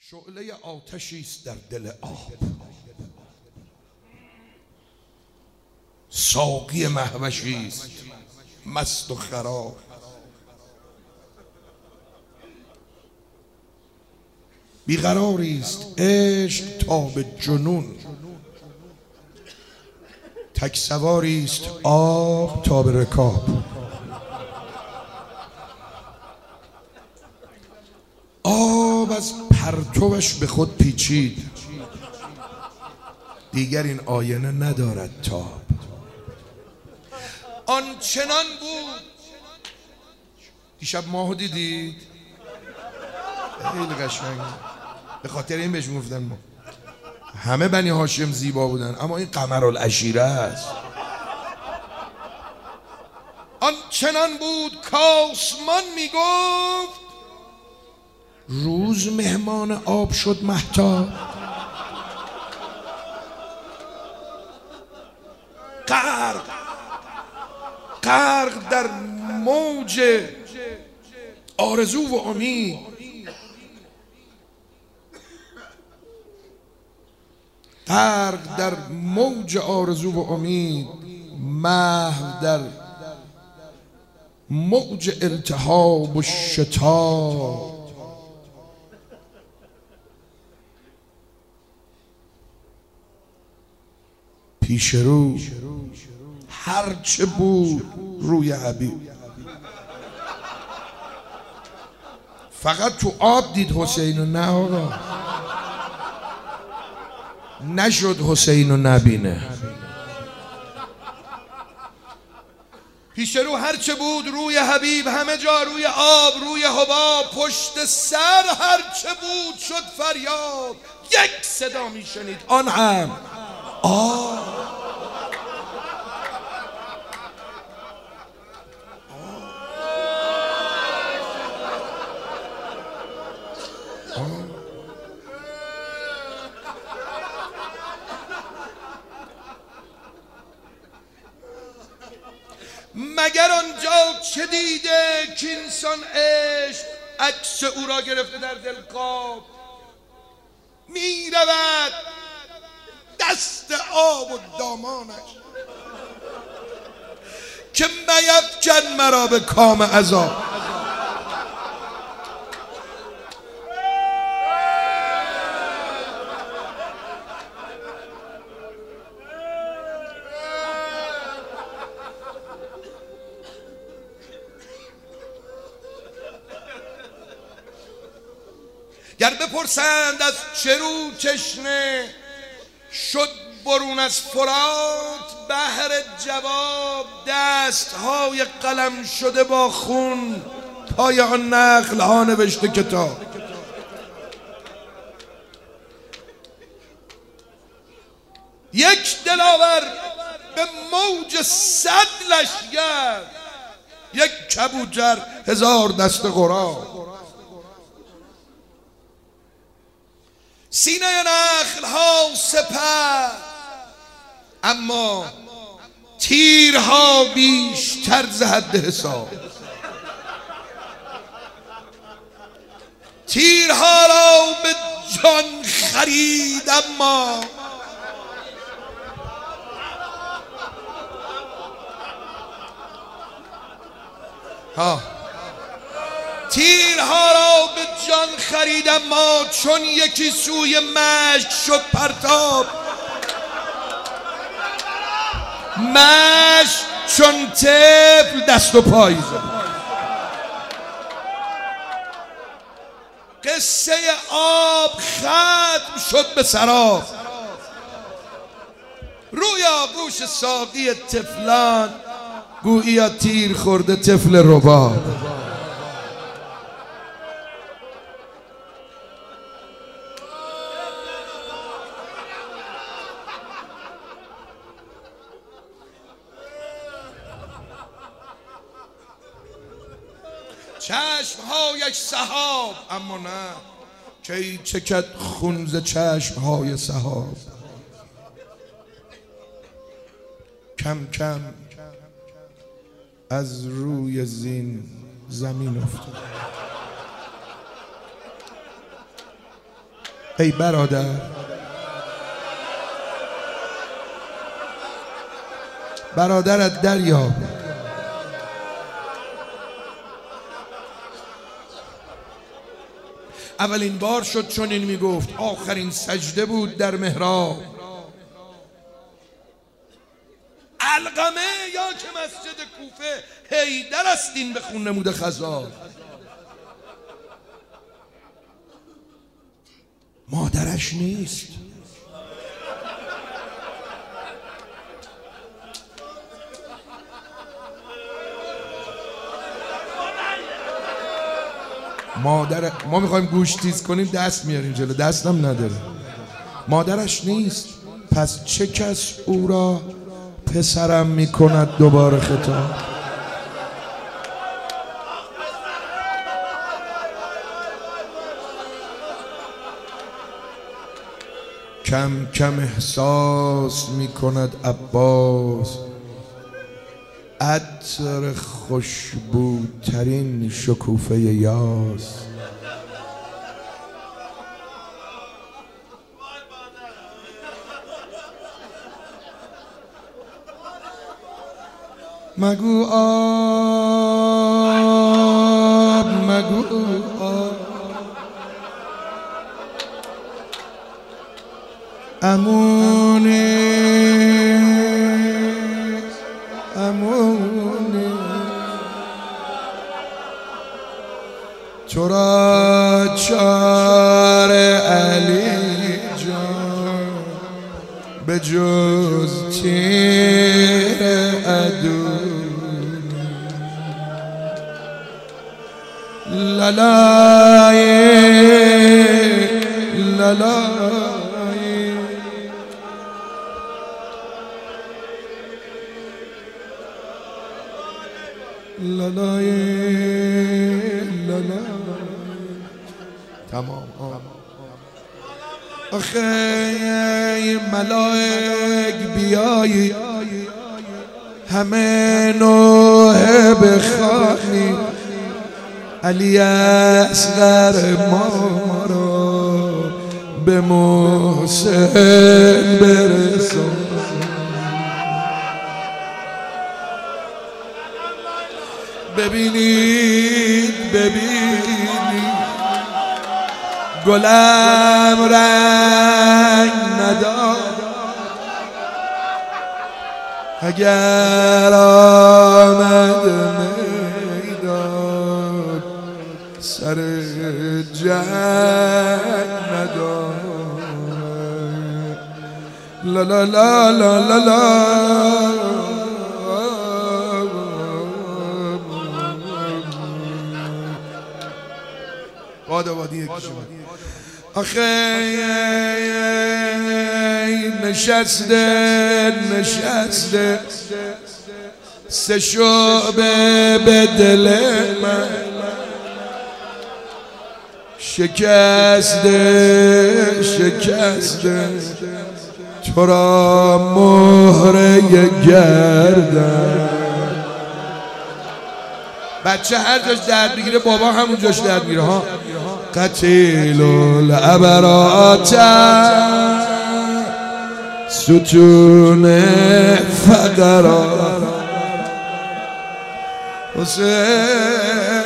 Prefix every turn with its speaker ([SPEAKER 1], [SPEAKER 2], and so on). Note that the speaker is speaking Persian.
[SPEAKER 1] شعله آتشی است در دل آب، ساقی مهوشی است مست و خراب. بیقراری است عشق تا به جنون، تک سواری است آب تا به رکاب. آب از پرتوش به خود پیچید، دیگر این آینه ندارد تاب. آنچنان بود. دیشب ماهو دیدید؟ خیلی قشنگ. به خاطر این بهش گفتن ما همه بنی هاشم زیبا بودن، اما این قمرالعشیره است. آنچنان بود کآسمان میگفت روز مهمان آب شد مهتاب. غرق در موج آرزو و امید، غرق در موج آرزو و امید، محو در موج التهاب و شتاب. پیش رو هرچه بود روی حبیب، فقط تو آب دید حسین و نه آقا، نشد حسین و نبینه. پیش رو هرچه بود روی حبیب، همه جا روی آب روی حباب، پشت سر هرچه بود شد فریاد. یک صدا میشنید آن هم آب. مگر آنجا چه دیده کینسان عشق عکس او را گرفته در دلقاب، می رود دست آب و دامانش که میفکن مرا به کام عذاب. گر بپرسند از چه رو تشنه شد برون از فرات، بهر جواب دستهای قلم شده با خون، پای آن نقل ها نوشته کتاب. یک دلاور به موج 100 لشگر، یک کبوتر 1000 دست غراب. سینه نخل ها سپر، اما تیرها بیشتر ز حد حساب. تیرها را به جان خرید، اما تیرها را به جان خرید، اما چون یکی سوی مشک شد پرتاب. مشک چون طفل دست و پای زد. قصه آب ختم شد به سراب. روی آغوش ساقی طفلان گوییا تیر خورده طفل رباب. چشمهایش سحاب، اما نه کی چکد خون ز چشمهای سحاب. کم کم از روی زین زمین افتاد. ای برادر، برادرت دریاب. اولین بار شد چنین میگفت، آخرین سجده بود در محراب. علقمه یا که مسجد کوفه حیدر است این به خون نموده خزار. مادرش نیست. ما میخوایم گوش تیز کنیم، دست میاریم جلو، دستم نداره. مادرش نیست، پس چه کس او را پسرم میکند دوباره خطاب؟ کم کم احساس میکند عباس عطر خوشبوترین شکوفه یاس. مگو آب، مگو آب، امونه امونه، تو را چار علی جان به جز تیر عدو. لالای لالای لالای لالای. تمام. آخه ای ملائک بیایی همه نوحه بخوانی، علی اصغر ما را به محسن برسان. ببینید ببینید گلم رنگ نداد، اگر آمد میداد سر جنگ نداد. لا لا لا لا لا لا. آخه نشسته نشسته سه شعبه به دل من، شکسته شکسته تو را مهره گردن. بچه هر جاش درد بگیره بابا همون جاش درد میگیره ها. قتیل العبرات ستون فقرا حسین